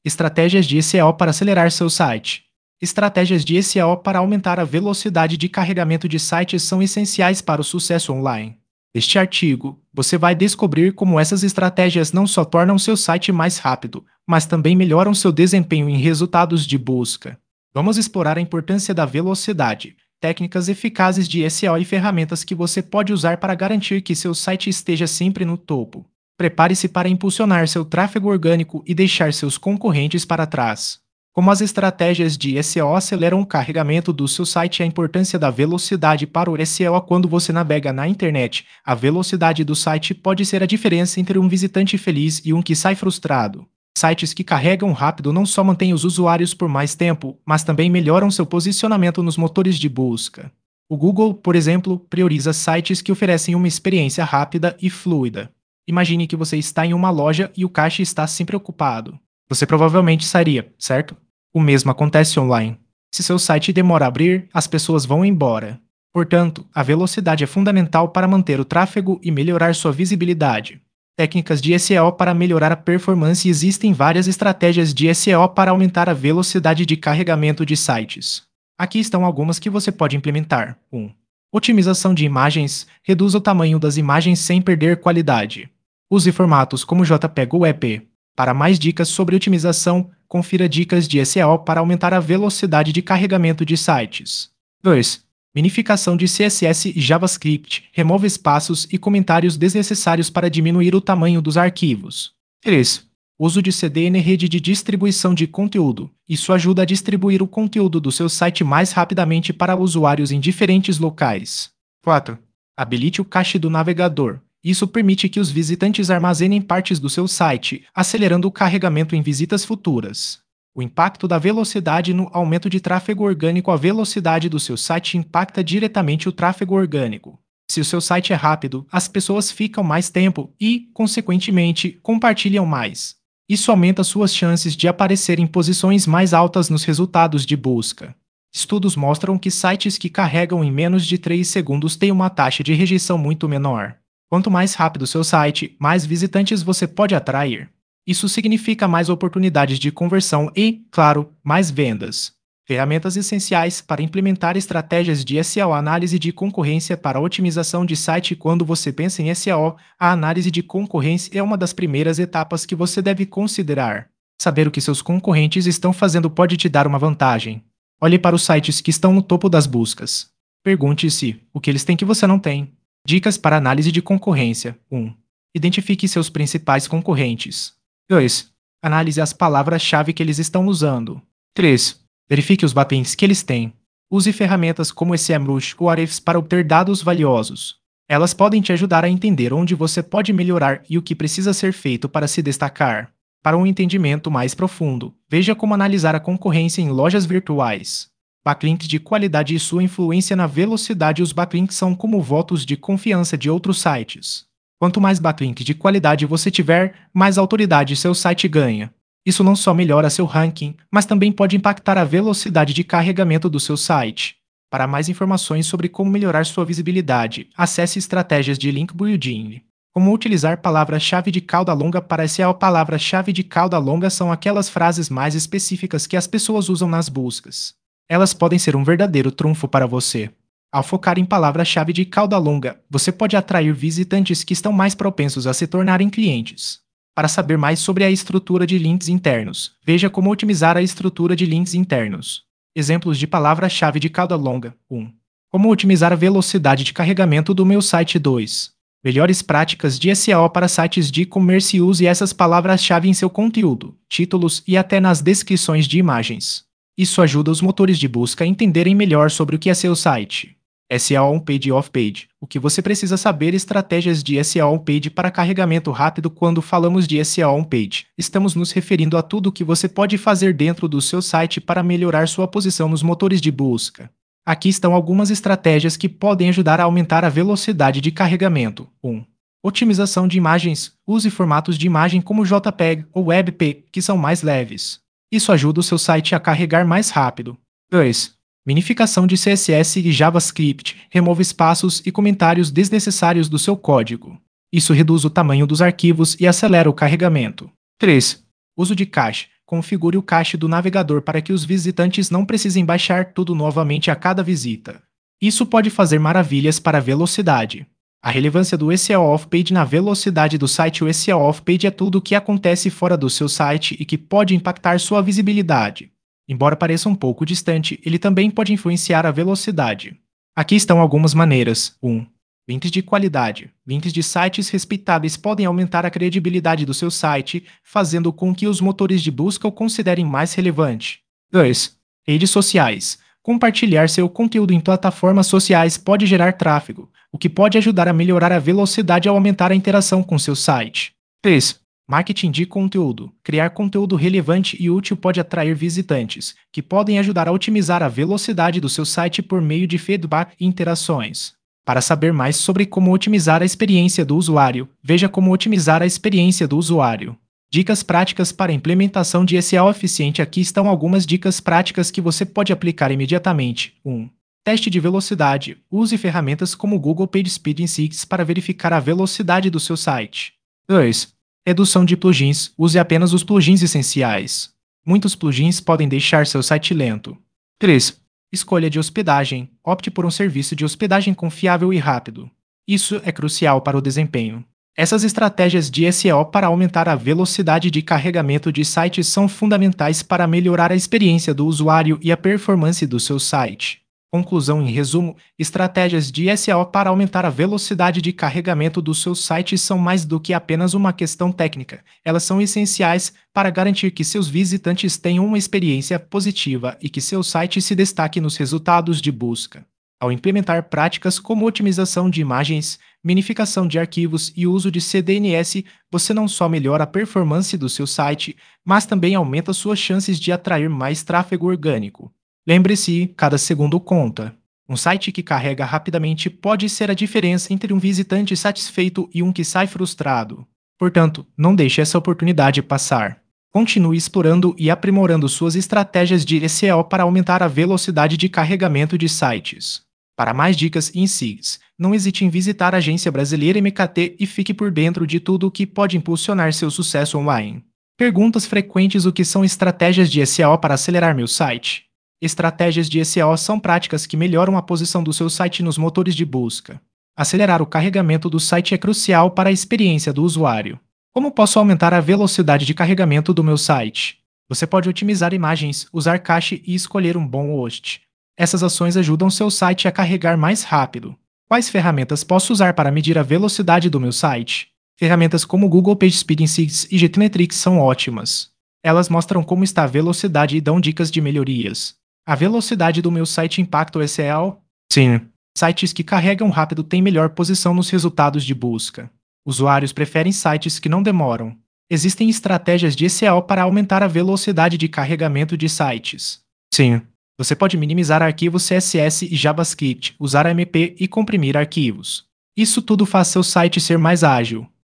Estratégias de SEO para acelerar seu site. Estratégias de SEO para aumentar a velocidade de carregamento de sites são essenciais para o sucesso online. Neste artigo, você vai descobrir como essas estratégias não só tornam seu site mais rápido, mas também melhoram seu desempenho em resultados de busca. Vamos explorar a importância da velocidade, técnicas eficazes de SEO e ferramentas que você pode usar para garantir que seu site esteja sempre no topo. Prepare-se para impulsionar seu tráfego orgânico e deixar seus concorrentes para trás. Como as estratégias de SEO aceleram o carregamento do seu site e a importância da velocidade para o SEO quando você navega na internet. A velocidade do site pode ser a diferença entre um visitante feliz e um que sai frustrado. Sites que carregam rápido não só mantêm os usuários por mais tempo, mas também melhoram seu posicionamento nos motores de busca. O Google, por exemplo, prioriza sites que oferecem uma experiência rápida e fluida. Imagine que você está em uma loja e o caixa está sempre ocupado. Você provavelmente sairia, certo? O mesmo acontece online. Se seu site demora a abrir, as pessoas vão embora. Portanto, a velocidade é fundamental para manter o tráfego e melhorar sua visibilidade. Técnicas de SEO para melhorar a performance. Existem várias estratégias de SEO para aumentar a velocidade de carregamento de sites. Aqui estão algumas que você pode implementar. 1. Otimização de imagens. Reduza o tamanho das imagens sem perder qualidade. Use formatos como JPEG ou EP. Para mais dicas sobre otimização, confira dicas de SEO para aumentar a velocidade de carregamento de sites. 2. Minificação de CSS e JavaScript. Remova espaços e comentários desnecessários para diminuir o tamanho dos arquivos. 3. Uso de CDN rede de distribuição de conteúdo. Isso ajuda a distribuir o conteúdo do seu site mais rapidamente para usuários em diferentes locais. 4. Habilite o cache do navegador. Isso permite que os visitantes armazenem partes do seu site, acelerando o carregamento em visitas futuras. O impacto da velocidade no aumento de tráfego orgânico. A velocidade do seu site impacta diretamente o tráfego orgânico. Se o seu site é rápido, as pessoas ficam mais tempo e, consequentemente, compartilham mais. Isso aumenta suas chances de aparecer em posições mais altas nos resultados de busca. Estudos mostram que sites que carregam em menos de 3 segundos têm uma taxa de rejeição muito menor. Quanto mais rápido seu site, mais visitantes você pode atrair. Isso significa mais oportunidades de conversão e, claro, mais vendas. Ferramentas essenciais para implementar estratégias de SEO. Análise de concorrência para otimização de site. Quando você pensa em SEO, a análise de concorrência é uma das primeiras etapas que você deve considerar. Saber o que seus concorrentes estão fazendo pode te dar uma vantagem. Olhe para os sites que estão no topo das buscas. Pergunte-se o que eles têm que você não tem. Dicas para análise de concorrência. 1. Identifique seus principais concorrentes. 2. Analise as palavras-chave que eles estão usando. 3. Verifique os backlinks que eles têm. Use ferramentas como SEMrush ou Ahrefs para obter dados valiosos. Elas podem te ajudar a entender onde você pode melhorar e o que precisa ser feito para se destacar. Para um entendimento mais profundo, veja como analisar a concorrência em lojas virtuais. Backlinks de qualidade e sua influência na velocidade. Os backlinks são como votos de confiança de outros sites. Quanto mais backlinks de qualidade você tiver, mais autoridade seu site ganha. Isso não só melhora seu ranking, mas também pode impactar a velocidade de carregamento do seu site. Para mais informações sobre como melhorar sua visibilidade, acesse estratégias de link building. Como utilizar palavras-chave de cauda longa para SEO. Palavras-chave de cauda longa são aquelas frases mais específicas que as pessoas usam nas buscas. Elas podem ser um verdadeiro trunfo para você. Ao focar em palavras-chave de cauda longa, você pode atrair visitantes que estão mais propensos a se tornarem clientes. Para saber mais sobre a estrutura de links internos, veja como otimizar a estrutura de links internos. Exemplos de palavra-chave de cauda longa. 1. Como otimizar a velocidade de carregamento do meu site. 2. Melhores práticas de SEO para sites de e-commerce. Use essas palavras-chave em seu conteúdo, títulos e até nas descrições de imagens. Isso ajuda os motores de busca a entenderem melhor sobre o que é seu site. SEO on-page e off-page. O que você precisa saber. Estratégias de SEO on-page para carregamento rápido. Quando falamos de SEO on-page, estamos nos referindo a tudo o que você pode fazer dentro do seu site para melhorar sua posição nos motores de busca. Aqui estão algumas estratégias que podem ajudar a aumentar a velocidade de carregamento. 1. Otimização de imagens. Use formatos de imagem como JPEG ou WebP, que são mais leves. Isso ajuda o seu site a carregar mais rápido. 2. Minificação de CSS e JavaScript. Remova espaços e comentários desnecessários do seu código. Isso reduz o tamanho dos arquivos e acelera o carregamento. 3. Uso de cache. configure o cache do navegador para que os visitantes não precisem baixar tudo novamente a cada visita. Isso pode fazer maravilhas para a velocidade. A relevância do SEO off-page na velocidade do site. O SEO off-page é tudo o que acontece fora do seu site e que pode impactar sua visibilidade. Embora pareça um pouco distante, ele também pode influenciar a velocidade. Aqui estão algumas maneiras. 1. Links de qualidade. Links de sites respeitáveis podem aumentar a credibilidade do seu site, fazendo com que os motores de busca o considerem mais relevante. 2. Redes sociais. Compartilhar seu conteúdo em plataformas sociais pode gerar tráfego, o que pode ajudar a melhorar a velocidade ao aumentar a interação com seu site. 3. Marketing de conteúdo. Criar conteúdo relevante e útil pode atrair visitantes, que podem ajudar a otimizar a velocidade do seu site por meio de feedback e interações. Para saber mais sobre como otimizar a experiência do usuário, veja como otimizar a experiência do usuário. Dicas práticas para a implementação de SEO eficiente. Aqui estão algumas dicas práticas que você pode aplicar imediatamente. 1. Teste de velocidade. Use ferramentas como o Google PageSpeed Insights para verificar a velocidade do seu site. 2. Redução de plugins. Use apenas os plugins essenciais. Muitos plugins podem deixar seu site lento. 3. Escolha de hospedagem. Opte por um serviço de hospedagem confiável e rápido. Isso é crucial para o desempenho. Essas estratégias de SEO para aumentar a velocidade de carregamento de sites são fundamentais para melhorar a experiência do usuário e a performance do seu site. Conclusão. Em resumo, estratégias de SEO para aumentar a velocidade de carregamento do seu site são mais do que apenas uma questão técnica. Elas são essenciais para garantir que seus visitantes tenham uma experiência positiva e que seu site se destaque nos resultados de busca. Ao implementar práticas como otimização de imagens, minificação de arquivos e uso de CDNS, você não só melhora a performance do seu site, mas também aumenta suas chances de atrair mais tráfego orgânico. Lembre-se, cada segundo conta. Um site que carrega rapidamente pode ser a diferença entre um visitante satisfeito e um que sai frustrado. Portanto, não deixe essa oportunidade passar. Continue explorando e aprimorando suas estratégias de SEO para aumentar a velocidade de carregamento de sites. Para mais dicas e insights, não hesite em visitar a agência brasileira MKT e fique por dentro de tudo o que pode impulsionar seu sucesso online. Perguntas frequentes: o que são estratégias de SEO para acelerar meu site? Estratégias de SEO são práticas que melhoram a posição do seu site nos motores de busca. Acelerar o carregamento do site é crucial para a experiência do usuário. Como posso aumentar a velocidade de carregamento do meu site? Você pode otimizar imagens, usar cache e escolher um bom host. Essas ações ajudam seu site a carregar mais rápido. Quais ferramentas posso usar para medir a velocidade do meu site? Ferramentas como Google PageSpeed Insights e GTmetrix são ótimas. Elas mostram como está a velocidade e dão dicas de melhorias. A velocidade do meu site impacta o SEO? Sim. Sites que carregam rápido têm melhor posição nos resultados de busca. Usuários preferem sites que não demoram. Existem estratégias de SEO para aumentar a velocidade de carregamento de sites. Sim. Você pode minimizar arquivos CSS e JavaScript, usar AMP e comprimir arquivos. Isso tudo faz seu site ser mais ágil.